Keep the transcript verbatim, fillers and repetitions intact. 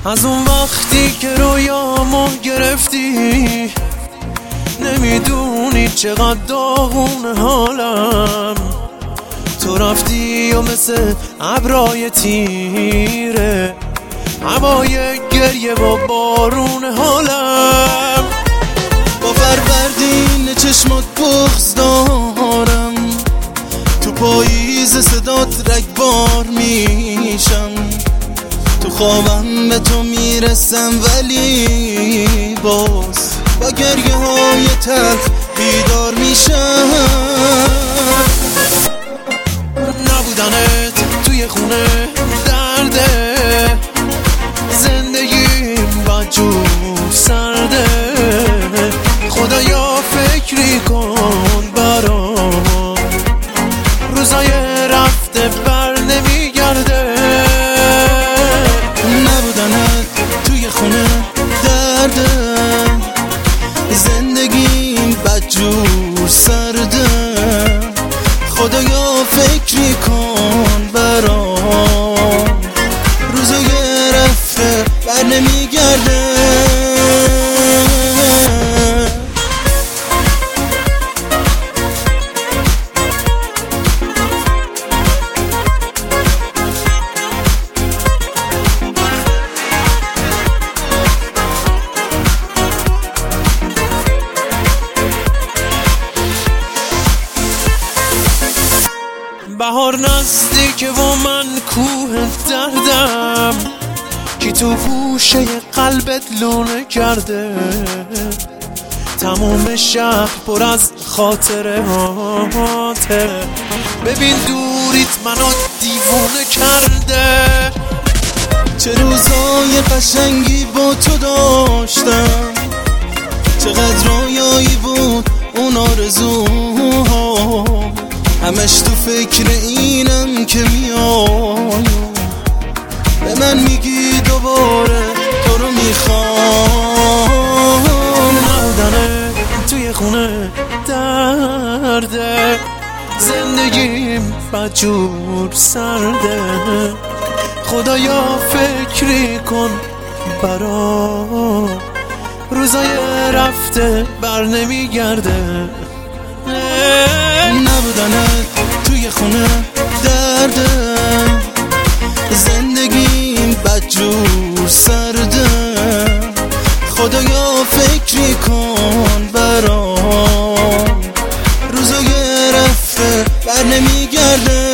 از اون وقتی که رویامو گرفتی نمیدونی چقدر داغون حالم. تو رفتی و مثل ابرای تیره هوای گریه و بارون حالم. با فروردین چشمات بغض دارم، تو پاییز صدات رگبار میشم. تو خوابم به تو میرسم ولی باز با گریه های تلخ بیدار میشم. نبودنت توی خونه درده، زندگیم بدجور سرده. خدایا فکری کن برام، روزای رفته بر نمیگرده. نبودنت توی خونه درده، زندگیم بدجور سرده. خدایا فکری کن برام، روزای رفته بر نمیگرده. بهار نزدیکه و من کوه دردم، کی تو گوشه قلبت لونه کرده. تموم شهر پر از خاطره هاته، ببین دوریت منو دیوونه کرده. چه روزای قشنگی با تو داشتم، چقدر رویایی بود اون آرزوها. همش تو فکر اینم که میای به من میگی دوباره تو رو میخوام. نبودنه توی خونه درده، زندگیم بدجور سرده. خدایا فکری کن برام، روزای رفته بر نمیگرده. نبودنت توی خونه درده، زندگیم بدجور سرده. خدایا فکری کن برام، روزای رفته بر نمیگرده.